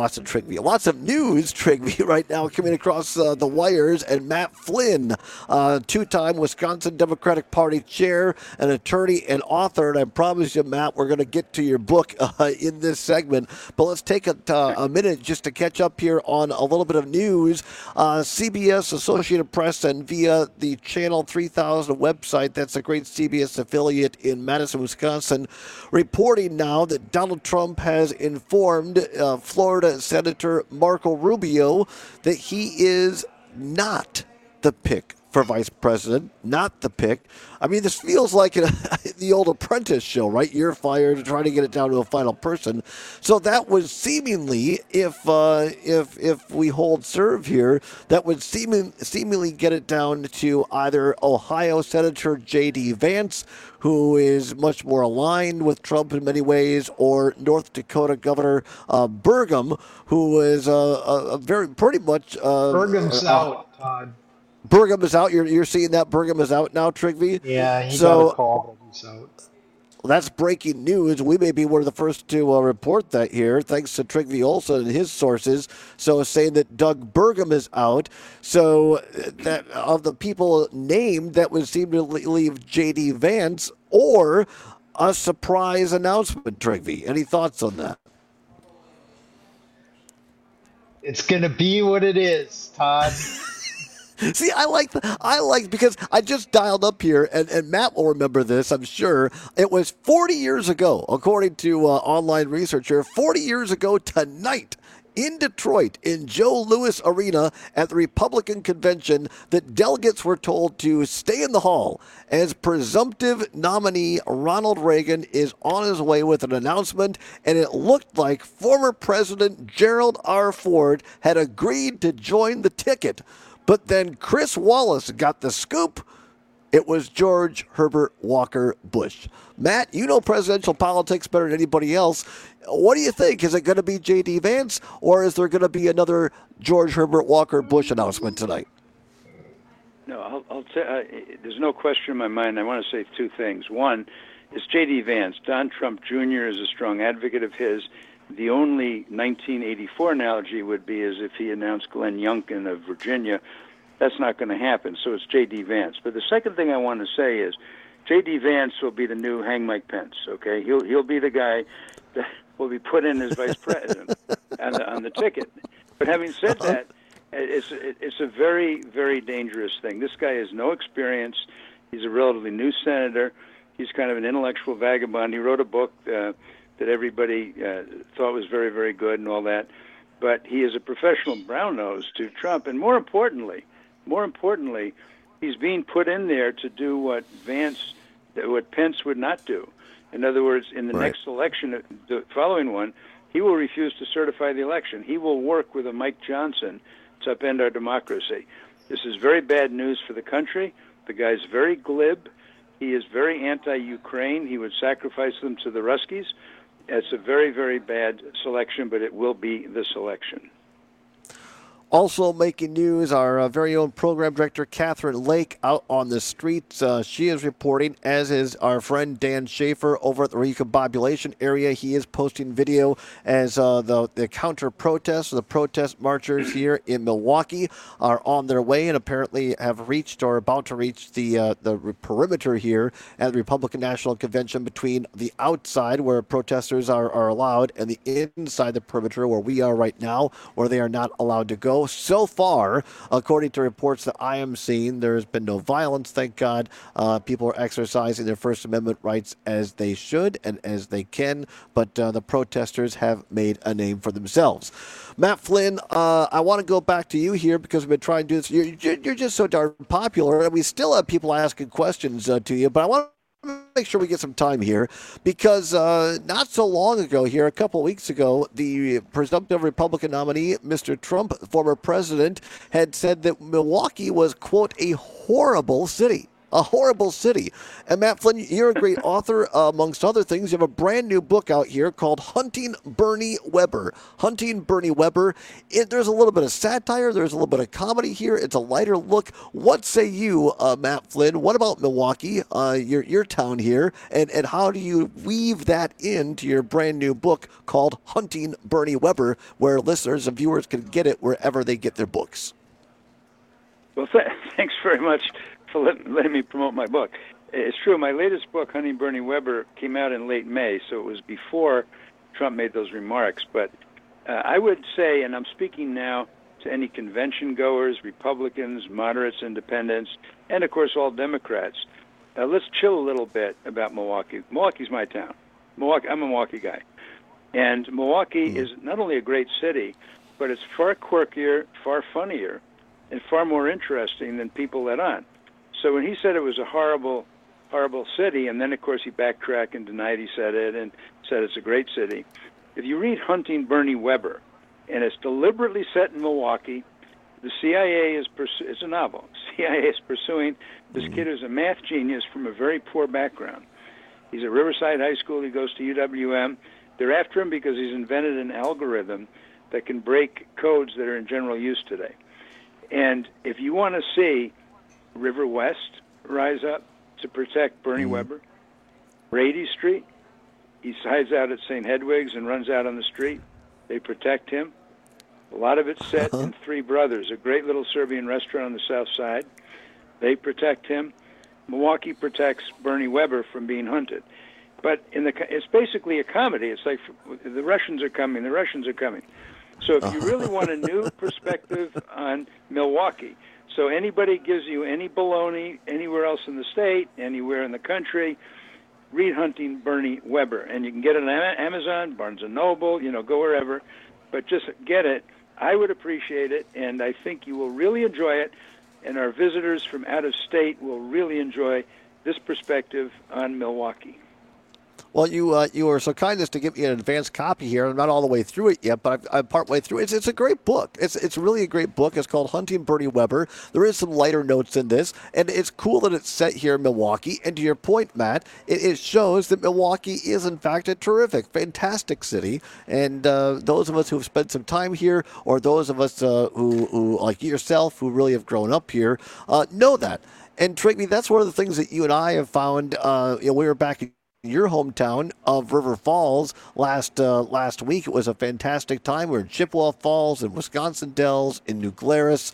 Trygve, right now coming across the wires. And Matt Flynn, two-time Wisconsin Democratic Party chair, an attorney and author. And I promise you, Matt, we're going to get to your book in this segment. But let's take a minute just to catch up here on a little bit of news. CBS, Associated Press, and via the Channel 3000 website, that's a great CBS affiliate in Madison, Wisconsin, reporting now that Donald Trump has informed Florida Senator Marco Rubio that he is not the pick for vice president, not the pick. I mean, this feels like the old Apprentice show, right? You're fired to try to get it down to a final person. So that was seemingly, if we hold serve here, that would seemingly get it down to either Ohio Senator J.D. Vance, who is much more aligned with Trump in many ways, or North Dakota Governor Burgum, who is pretty much Burgum's out, Todd. Burgum is out. You're seeing that Burgum is out now, Trygve? Yeah, he got a call, but he's out. Well, that's breaking news. We may be one of the first to report that here, thanks to Trygve Olsen and his sources. So saying that Doug Burgum is out. So that of the people named, that would seem to leave J.D. Vance or a surprise announcement, Trygve. Any thoughts on that? It's going to be what it is, Todd. See, I like because I just dialed up here, and Matt will remember this, I'm sure. It was 40 years ago, according to online researcher, 40 years ago tonight in Detroit, in Joe Louis Arena at the Republican convention, that delegates were told to stay in the hall as presumptive nominee Ronald Reagan is on his way with an announcement, and it looked like former President Gerald R. Ford had agreed to join the ticket. But then Chris Wallace got the scoop. It was George Herbert Walker Bush. Matt, you know presidential politics better than anybody else. What do you think? Is it going to be J.D. Vance, or is there going to be another George Herbert Walker Bush announcement tonight? No, I'll there's no question in my mind. I want to say two things. One is J.D. Vance. Don Trump Jr. is a strong advocate of his. The only 1984 analogy would be as if he announced Glenn Youngkin of Virginia. That's not going to happen, so it's J.D. Vance. But the second thing I want to say is J.D. Vance will be the new Hang Mike Pence, okay? He'll be the guy that will be put in as vice president on the ticket. But having said that, it's a very, very dangerous thing. This guy has no experience. He's a relatively new senator. He's kind of an intellectual vagabond. He wrote a book that everybody thought was very, very good and all that. But he is a professional brown-nose to Trump. And more importantly, he's being put in there to do what Pence would not do. In other words, in the next election, the following one, he will refuse to certify the election. He will work with a Mike Johnson to upend our democracy. This is very bad news for the country. The guy's very glib. He is very anti-Ukraine. He would sacrifice them to the Ruskies. It's a very, very bad selection, but it will be the selection. Also making news, our very own program director, Catherine Lake, out on the streets. She is reporting, as is our friend Dan Schaefer over at the recombobulation area. He is posting video as the counter-protests, the protest marchers here in Milwaukee are on their way and apparently have reached or about to reach the perimeter here at the Republican National Convention, between the outside where protesters are allowed and the inside the perimeter where we are right now, where they are not allowed to go. So far, according to reports that I am seeing, there has been no violence, thank God. People are exercising their First Amendment rights as they should and as they can, but the protesters have made a name for themselves. Matt Flynn, I want to go back to you here because we've been trying to do this. You're just so darn popular, and we still have people asking questions to you, but I want to make sure we get some time here because not so long ago here, a couple of weeks ago, the presumptive Republican nominee, Mr. Trump, former president, had said that Milwaukee was, quote, a horrible city. A horrible city. And Matt Flynn, you're a great author, amongst other things. You have a brand new book out here called Hunting Bernie Weber. Hunting Bernie Weber. There's a little bit of satire. There's a little bit of comedy here. It's a lighter look. What say you, Matt Flynn? What about Milwaukee, your town here? And how do you weave that into your brand new book called Hunting Bernie Weber, where listeners and viewers can get it wherever they get their books? Well, thanks very much for letting me promote my book. It's true, my latest book, Hunting Bernie Weber, came out in late May, so it was before Trump made those remarks. But I would say, and I'm speaking now to any convention goers, Republicans, moderates, independents, and of course all Democrats, let's chill a little bit about Milwaukee. Milwaukee's my town. I'm a Milwaukee guy. And Milwaukee is not only a great city, but it's far quirkier, far funnier, and far more interesting than people let on. So when he said it was a horrible, horrible city, and then, of course, he backtracked and denied he said it and said it's a great city. If you read Hunting Bernie Weber, and it's deliberately set in Milwaukee, the CIA is it's a novel. CIA is pursuing this kid who's a math genius from a very poor background. He's at Riverside High School. He goes to UWM. They're after him because he's invented an algorithm that can break codes that are in general use today. And if you want to see River West rise up to protect Bernie Weber, Brady Street, he hides out at St. Hedwig's and runs out on the street. They protect him. A lot of it's set in Three Brothers, a great little Serbian restaurant on the south side. They protect him. Milwaukee protects Bernie Weber from being hunted. But it's basically a comedy. It's like the Russians are coming, the Russians are coming. So if you really want a new perspective on Milwaukee, so anybody gives you any baloney anywhere else in the state, anywhere in the country, read Hunting Bernie Weber. And you can get it on Amazon, Barnes & Noble, go wherever. But just get it. I would appreciate it, and I think you will really enjoy it. And our visitors from out of state will really enjoy this perspective on Milwaukee. Well, you were so kind as to give me an advanced copy here. I'm not all the way through it yet, but I'm partway through. It's a great book. It's really a great book. It's called Hunting Bernie Weber. There is some lighter notes in this, and it's cool that it's set here in Milwaukee. And to your point, Matt, it shows that Milwaukee is, in fact, a terrific, fantastic city. And those of us who have spent some time here, or those of us who, like yourself, who really have grown up here, know that. And Trigby, that's one of the things that you and I have found. We were back in your hometown of River Falls last week. It was a fantastic time. We were in Chippewa Falls and Wisconsin Dells in New Glarus,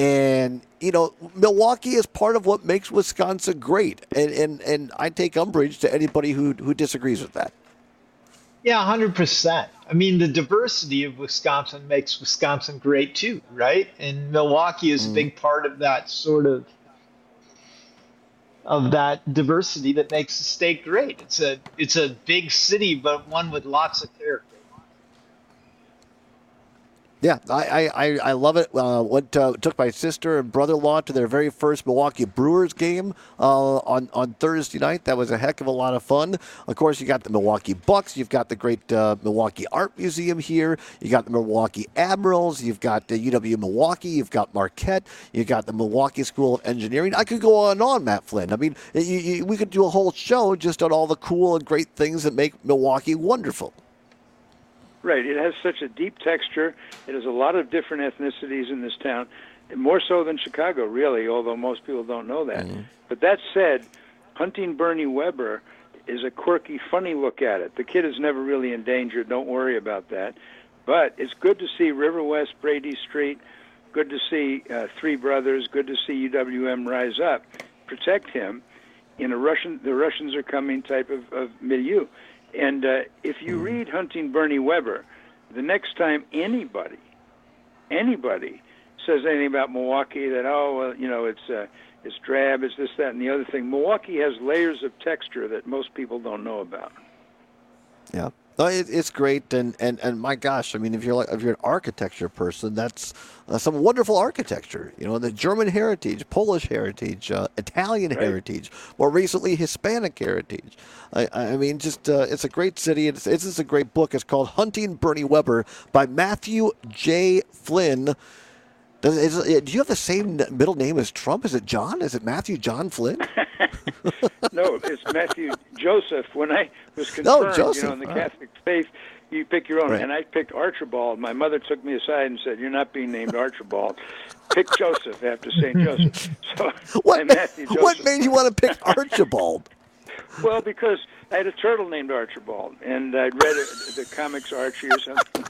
and Milwaukee is part of what makes Wisconsin great. And I take umbrage to anybody who disagrees with that. Yeah, 100%. I mean, the diversity of Wisconsin makes Wisconsin great too, right? And Milwaukee is a big part of that that diversity that makes the state great. It's a big city, but one with lots of character. Yeah, I love it. Took my sister and brother-in-law to their very first Milwaukee Brewers game on Thursday night. That was a heck of a lot of fun. Of course, you got the Milwaukee Bucks. You've got the great Milwaukee Art Museum here. You got the Milwaukee Admirals. You've got UW Milwaukee. You've got Marquette. You've got the Milwaukee School of Engineering. I could go on and on, Matt Flynn. I mean, we could do a whole show just on all the cool and great things that make Milwaukee wonderful. Right. It has such a deep texture. It has a lot of different ethnicities in this town, more so than Chicago, really, although most people don't know that. Mm-hmm. But that said, Hunting Bernie Weber is a quirky, funny look at it. The kid is never really endangered. Don't worry about that. But it's good to see River West, Brady Street, good to see Three Brothers, good to see UWM rise up, protect him in the Russians are coming type of milieu. And if you read Hunting Bernie Weber, the next time anybody says anything about Milwaukee that, it's drab, it's this, that, and the other thing, Milwaukee has layers of texture that most people don't know about. Yeah. It's great, and my gosh, I mean, if you're an architecture person, that's some wonderful architecture. You know, the German heritage, Polish heritage, Italian heritage, more recently Hispanic heritage. I mean, just it's a great city. It's just a great book. It's called Hunting Bernie Weber by Matthew J. Flynn. Do you have the same middle name as Trump? Is it John? Is it Matthew John Flynn? No, it's Matthew Joseph. When I was confirmed, in the Catholic faith, you pick your own. Right. And I picked Archibald. My mother took me aside and said, "You're not being named Archibald. Pick Joseph after St. Joseph." So what Joseph. made you want to pick Archibald? Well, because I had a turtle named Archibald, and I'd read the comics Archie or something.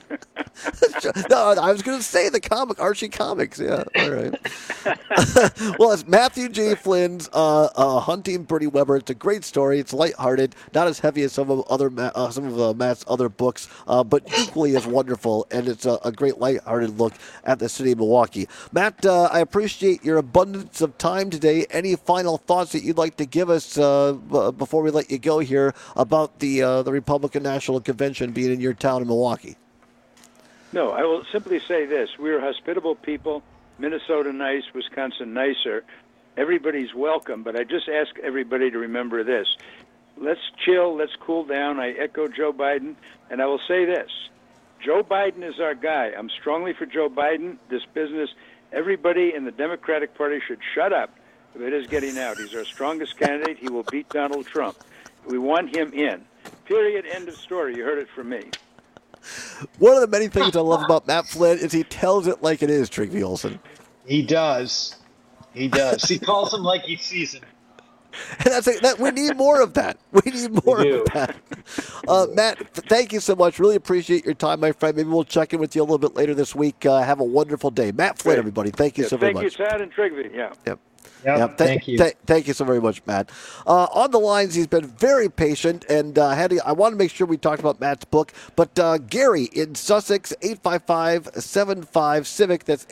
No, I was going to say the comic Archie comics. Yeah, all right. Well, it's Matthew J. Flynn's Hunting Bernie Weber. It's a great story. It's lighthearted, not as heavy as some of Matt's other books, but equally as wonderful. And it's a great lighthearted look at the city of Milwaukee. Matt, I appreciate your abundance of time today. Any final thoughts that you'd like to give us before we let you go here about the Republican National Convention being in your town in Milwaukee? No, I will simply say this. We're hospitable people. Minnesota nice, Wisconsin nicer. Everybody's welcome, but I just ask everybody to remember this. Let's chill. Let's cool down. I echo Joe Biden, and I will say this. Joe Biden is our guy. I'm strongly for Joe Biden. This business, everybody in the Democratic Party should shut up if it is getting out. He's our strongest candidate. He will beat Donald Trump. We want him in. Period. End of story. You heard it from me. One of the many things I love about Matt Flynn is he tells it like it is, Trygve Olsen. He does. He does. He calls him like he sees him. And we need more of that. We need more of that. Matt, thank you so much. Really appreciate your time, my friend. Maybe we'll check in with you a little bit later this week. Have a wonderful day. Matt Flynn, everybody. Thank you so very much. Thank you, Tad and Trygve. Yeah. Yep. Yep, thank you. Thank you so very much, Matt. On the lines, he's been very patient, and I want to make sure we talked about Matt's book. But Gary in Sussex, 855-75-CIVIC. That's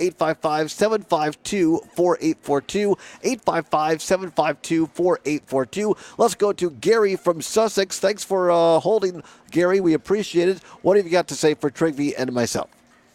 855-752-4842. 855-752-4842. Let's go to Gary from Sussex. Thanks for holding, Gary. We appreciate it. What have you got to say for Trygve and myself?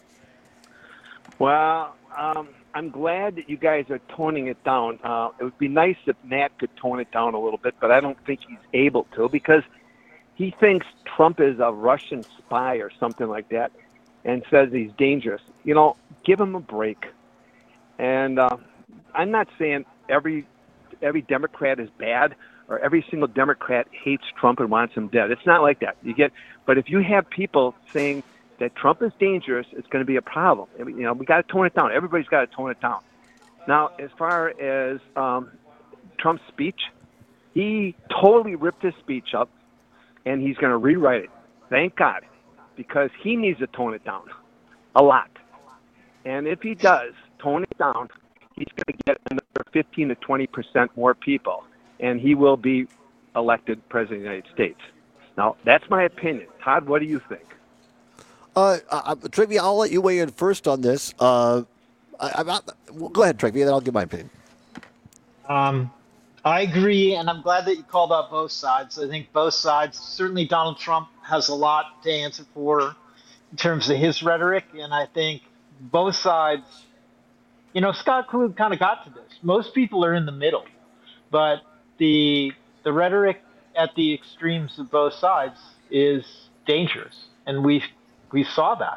Well, I'm glad that you guys are toning it down. It would be nice if Matt could tone it down a little bit, but I don't think he's able to because he thinks Trump is a Russian spy or something like that and says he's dangerous. You know, give him a break. And I'm not saying every Democrat is bad or every single Democrat hates Trump and wants him dead. It's not like that. But if you have people saying that Trump is dangerous, it's going to be a problem. We got to tone it down. Everybody's got to tone it down. Now, as far as Trump's speech, he totally ripped his speech up, and he's going to rewrite it. Thank God, because he needs to tone it down a lot. And if he does tone it down, he's going to get another 15 to 20% more people, and he will be elected president of the United States. Now, that's my opinion. Todd, what do you think? Trygve, I'll let you weigh in first on this. Go ahead, Trygve, then I'll give my opinion. I agree, and I'm glad that you called out both sides. I think both sides, certainly Donald Trump has a lot to answer for in terms of his rhetoric, and I think both sides, Scott Klug kind of got to this. Most people are in the middle, but the rhetoric at the extremes of both sides is dangerous, and we saw that.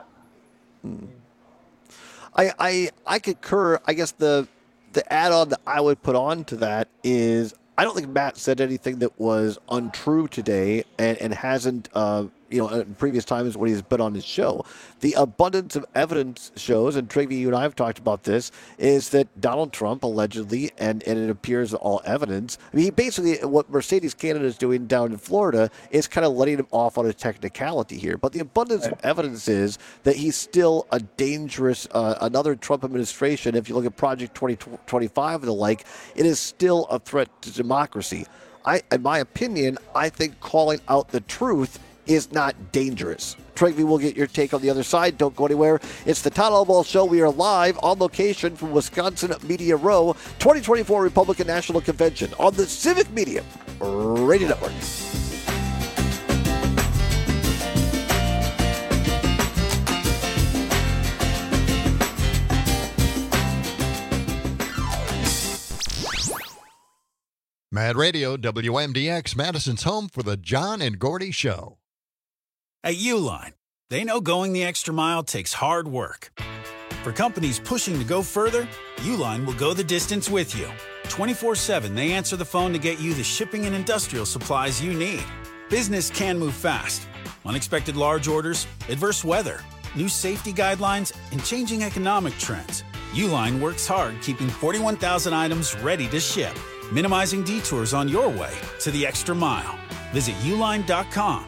I concur. I guess the add-on that I would put on to that is I don't think Matt said anything that was untrue today and hasn't, in previous times when he's been on his show. The abundance of evidence shows, and Trygve, you and I have talked about this, is that Donald Trump allegedly, and it appears all evidence, he basically, what Mercedes Canada is doing down in Florida is kind of letting him off on a technicality here. But the abundance of evidence is that he's still a dangerous, another Trump administration. If you look at Project 2025 and the like, it is still a threat to democracy. In my opinion, I think calling out the truth is not dangerous. Trygve, we'll get your take on the other side. Don't go anywhere. It's the Todd Albaugh Show. We are live on location from Wisconsin Media Row, 2024 Republican National Convention on the Civic Media Radio Network. Mad Radio, WMDX, Madison's home for the John and Gordy Show. At Uline, they know going the extra mile takes hard work. For companies pushing to go further, Uline will go the distance with you. 24/7, they answer the phone to get you the shipping and industrial supplies you need. Business can move fast. Unexpected large orders, adverse weather, new safety guidelines, and changing economic trends. Uline works hard keeping 41,000 items ready to ship, minimizing detours on your way to the extra mile. Visit uline.com.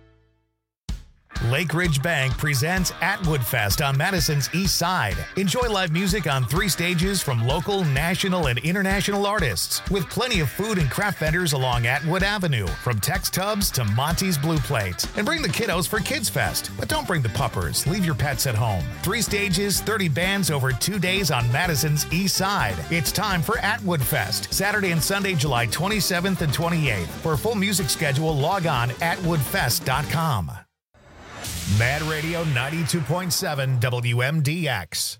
Lake Ridge Bank presents Atwood Fest on Madison's East Side. Enjoy live music on 3 stages from local, national, and international artists, with plenty of food and craft vendors along Atwood Avenue, from Tex Tubs to Monty's Blue Plate. And bring the kiddos for Kids Fest, but don't bring the puppers. Leave your pets at home. 3 stages, 30 bands over 2 days on Madison's East Side. It's time for Atwood Fest, Saturday and Sunday, July 27th and 28th. For a full music schedule, log on atwoodfest.com. Mad Radio 92.7 WMDX.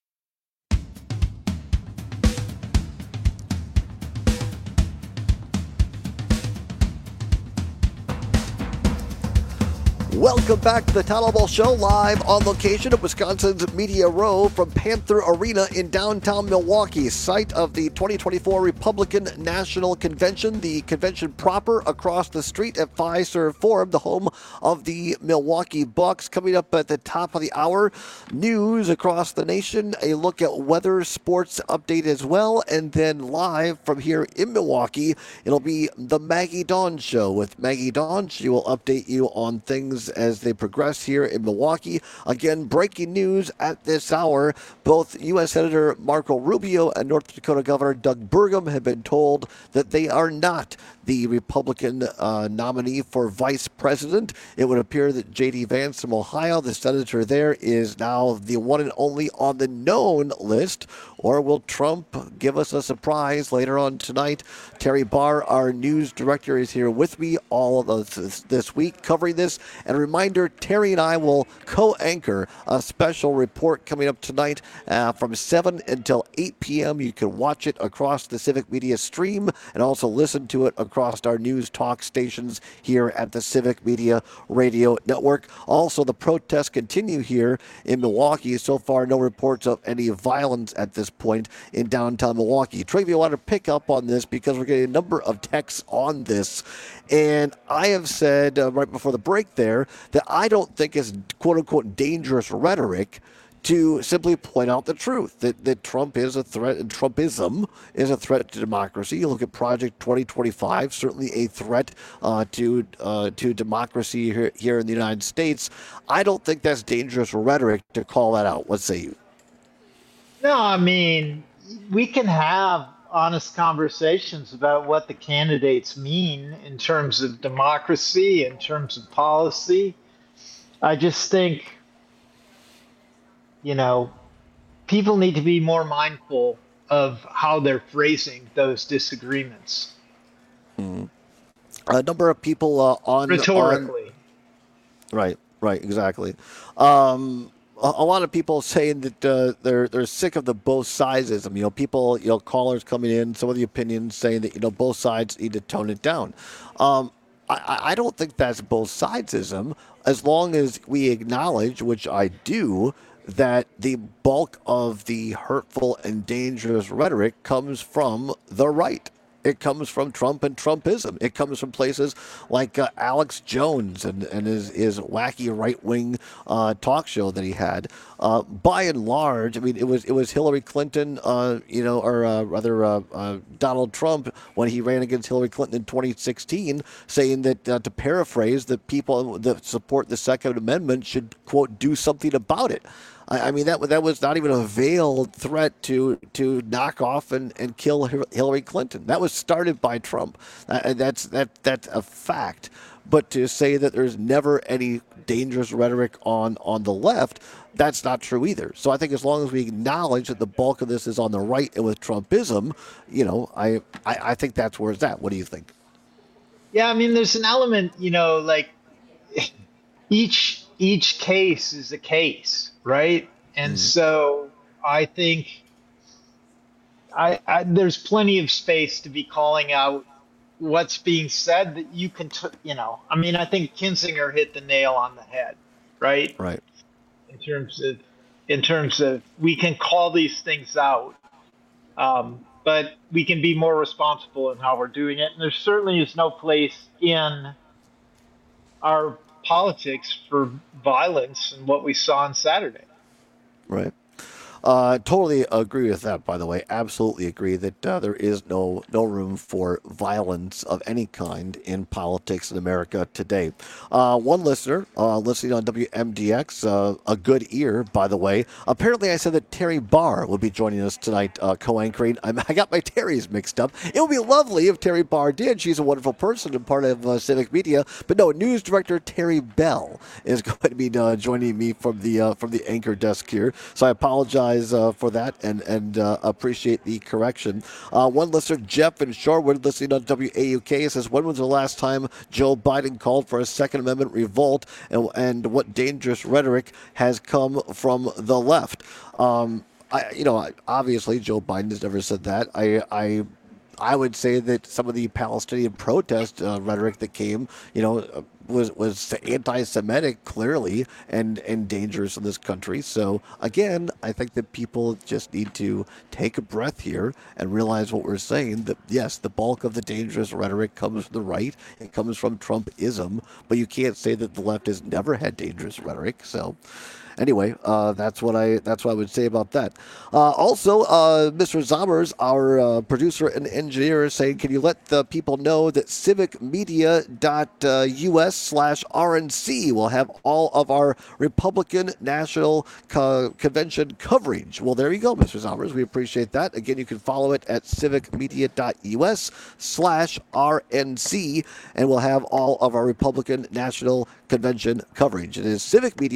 Welcome back to the Town Ball Show, live on location at Wisconsin's Media Row from Panther Arena in downtown Milwaukee, site of the 2024 Republican National Convention, the convention proper across the street at Fiserv Forum, the home of the Milwaukee Bucks. Coming up at the top of the hour, news across the nation, a look at weather, sports update as well, and then live from here in Milwaukee, it'll be the Maggie Dawn Show with Maggie Dawn. She will update you on things as they progress here in Milwaukee. Again, breaking news at this hour, both U.S. Senator Marco Rubio and North Dakota Governor Doug Burgum have been told that they are not the Republican nominee for vice president. It would appear that J.D. Vance from Ohio, the senator there, is now the one and only on the known list. Or will Trump give us a surprise later on tonight? Terry Barr, our news director, is here with me all of this week covering this. And a reminder, Terry and I will co-anchor a special report coming up tonight from 7 until 8 p.m. You can watch it across the Civic Media stream and also listen to it across our news talk stations here at the Civic Media Radio Network. Also, the protests continue here in Milwaukee. So far, no reports of any violence at this point in downtown Milwaukee. Travi, I want to pick up on this because we're getting a number of texts on this. And I have said right before the break there that I don't think it's quote-unquote dangerous rhetoric to simply point out the truth, that Trump is a threat, and Trumpism is a threat to democracy. You look at Project 2025, certainly a threat to democracy here in the United States. I don't think that's dangerous rhetoric to call that out. What say you? No, I mean, we can have honest conversations about what the candidates mean in terms of democracy, in terms of policy. I just think, people need to be more mindful of how they're phrasing those disagreements. Mm-hmm. A number of people on rhetorically. Right, exactly. A lot of people saying that they're sick of the both sidesism. People, callers coming in, some of the opinions saying that both sides need to tone it down. I don't think that's both sidesism, as long as we acknowledge, which I do, that the bulk of the hurtful and dangerous rhetoric comes from the right. It comes from Trump and Trumpism. It comes from places like Alex Jones and his wacky right-wing talk show that he had. By and large, I mean, it was Hillary Clinton, Donald Trump when he ran against Hillary Clinton in 2016, saying that, to paraphrase, that people that support the Second Amendment should, quote, do something about it. I mean, that was not even a veiled threat to knock off and kill Hillary Clinton. That was started by Trump. That's a fact. But to say that there's never any dangerous rhetoric on the left, that's not true either. So I think as long as we acknowledge that the bulk of this is on the right and with Trumpism, I think that's where it's at. What do you think? Yeah, I mean, there's an element, like each case is a case. Right. And so I think there's plenty of space to be calling out what's being said that you can, I think Kinzinger hit the nail on the head, right? Right. In terms of we can call these things out, but we can be more responsible in how we're doing it. And there certainly is no place in our politics for violence and what we saw on Saturday. Right. Totally agree with that, by the way. Absolutely agree that there is no room for violence of any kind in politics in America today. One listener listening on WMDX, a good ear, by the way. Apparently, I said that Terry Barr would be joining us tonight, co-anchoring. I got my Terrys mixed up. It would be lovely if Terry Barr did. She's a wonderful person and part of Civic Media. But no, news director Terry Bell is going to be joining me from the anchor desk here. So I apologize for that and appreciate the correction. One listener, Jeff in Shorewood, listening on WAUK, says, when was the last time Joe Biden called for a Second Amendment revolt, and what dangerous rhetoric has come from the left? Obviously Joe Biden has never said that. I would say that some of the Palestinian protest rhetoric that came, was anti-Semitic, clearly, and dangerous in this country. So, again, I think that people just need to take a breath here and realize what we're saying, that, yes, the bulk of the dangerous rhetoric comes from the right. It comes from Trumpism, but you can't say that the left has never had dangerous rhetoric. So, anyway, that's what I would say about that. Also, Mr. Zommers, our producer and engineer, is saying, can you let the people know that civicmedia.us/RNC will have all of our Republican National Convention coverage? Well, there you go, Mr. Zommers. We appreciate that. Again, you can follow it at civicmedia.us/RNC, and we'll have all of our Republican National Convention coverage. It is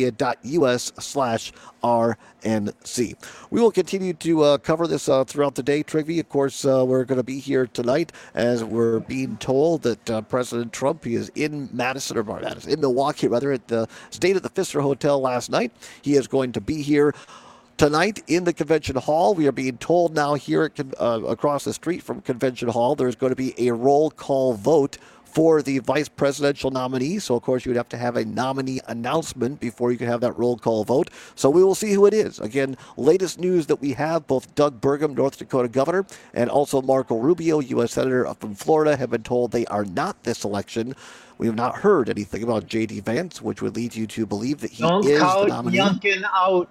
civicmedia.us/RNC. We will continue to cover this throughout the day, Trigby. Of course, we're going to be here tonight as we're being told that President Trump, he is in Milwaukee, at stayed at the Pfister Hotel last night. He is going to be here tonight in the convention hall. We are being told now here across the street from Convention Hall, there's going to be a roll call vote for the vice presidential nominee. So, of course, you would have to have a nominee announcement before you can have that roll call vote. So we will see who it is. Again, latest news that we have, both Doug Burgum, North Dakota governor, and also Marco Rubio, U.S. Senator from Florida, have been told they are not this election. We have not heard anything about J.D. Vance, which would lead you to believe that he is the nominee. Don't count Youngkin out.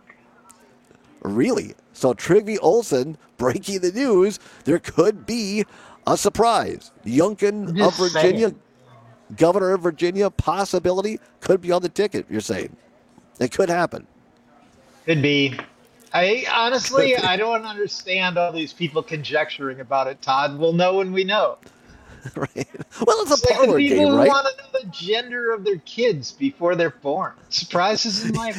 Really? So Trigby Olson breaking the news, there could be a surprise. Youngkin of Virginia, governor of Virginia, possibility, could be on the ticket, you're saying. It could happen. Could be. Honestly, I don't understand all these people conjecturing about it, Todd. We'll know when we know. Right. Well, it's a parlor game, right? People who want to know the gender of their kids before they're born. Surprises in life.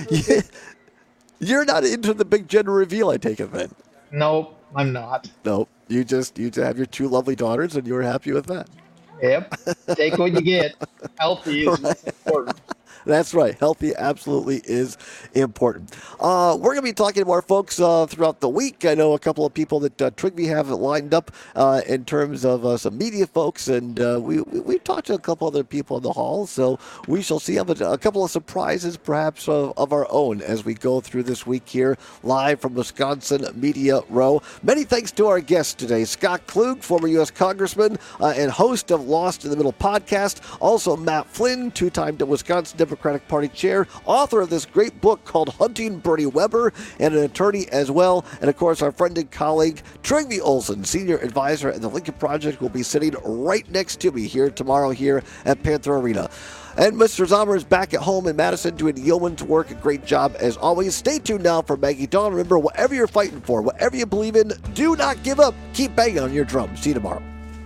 You're not into the big gender reveal, I take it then. Nope, I'm not. Nope. You have your two lovely daughters, and you were happy with that. Yep. Take what you get. Healthy is important. That's right. Healthy absolutely is important. We're going to be talking to more folks throughout the week. I know a couple of people that Trigby have lined up in terms of some media folks, and we've talked to a couple other people in the hall, so we shall see a couple of surprises perhaps of our own as we go through this week here live from Wisconsin Media Row. Many thanks to our guests today, Scott Klug, former U.S. Congressman and host of Lost in the Middle podcast, also Matt Flynn, two-time Wisconsin Democratic Party chair, author of this great book called Hunting Bernie Weber, and an attorney as well. And of course, our friend and colleague, Trigby Olson, senior advisor at the Lincoln Project, will be sitting right next to me here tomorrow here at Panther Arena. And Mr. Zomer is back at home in Madison doing yeoman's work. A great job as always. Stay tuned now for Maggie Dawn. Remember, whatever you're fighting for, whatever you believe in, do not give up. Keep banging on your drum. See you tomorrow.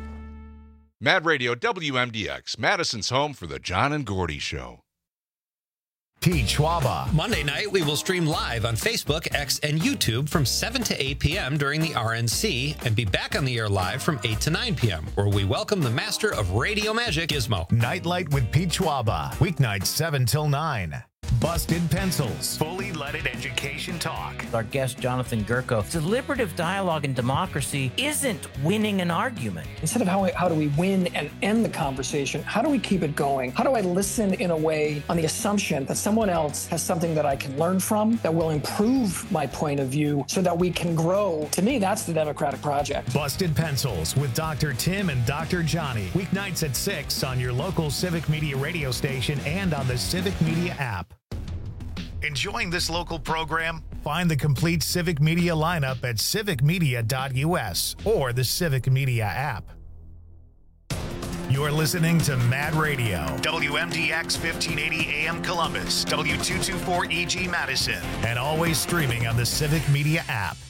Mad Radio WMDX, Madison's home for the John and Gordy Show. Pete Schwaba. Monday night, we will stream live on Facebook, X, and YouTube from 7 to 8 p.m. during the RNC and be back on the air live from 8 to 9 p.m., where we welcome the master of radio magic, Gizmo. Nightlight with Pete Schwaba. Weeknights 7 till 9. Busted Pencils, fully leaded education talk. Our guest, Jonathan Gerko, deliberative dialogue and democracy isn't winning an argument. Instead of how do we win and end the conversation, how do we keep it going? How do I listen in a way on the assumption that someone else has something that I can learn from, that will improve my point of view so that we can grow? To me, that's the democratic project. Busted Pencils with Dr. Tim and Dr. Johnny. Weeknights at 6 on your local Civic Media radio station and on the Civic Media app. Enjoying this local program? Find the complete Civic Media lineup at civicmedia.us or the Civic Media app. You're listening to Mad Radio, WMDX 1580 AM Columbus, W224EG Madison, and always streaming on the Civic Media app.